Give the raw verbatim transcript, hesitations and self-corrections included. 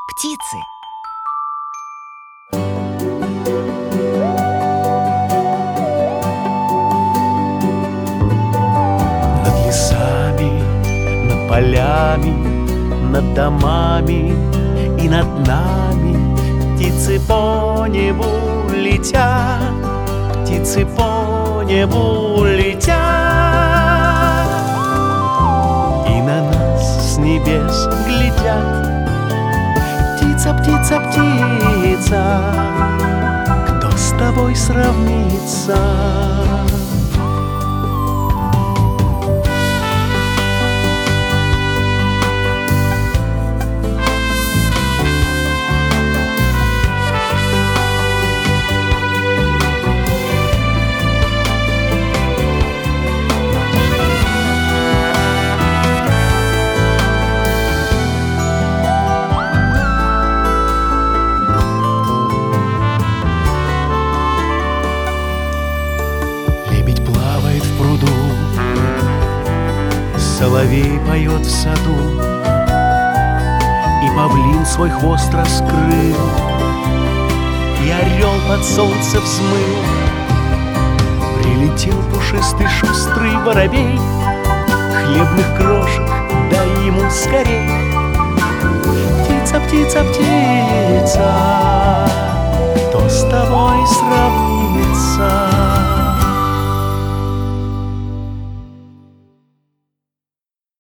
Птицы. Над лесами, над полями, над домами и над нами птицы по небу летят, птицы по небу летят. И на нас с небес глядят. Птица, птица, птица, кто с тобой сравнится? Соловей поет в саду, и павлин свой хвост раскрыл, и орел под солнце взмыл. Прилетел пушистый шустрый воробей, хлебных крошек дай ему скорей. Птица, птица, птица, кто с тобой сравнится?